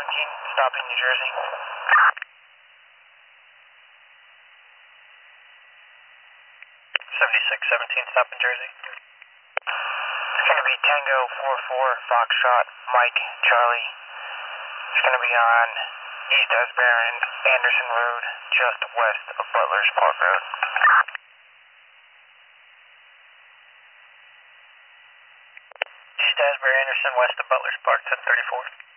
stopping New Jersey. 7617, stopping Jersey. It's going to be Tango 44, Foxtrot, Mike, Charlie. It's going to be on East Asbury and Anderson Road, just west of Butler's Park Road. East Asbury, Anderson, west of Butler's Park, 1034.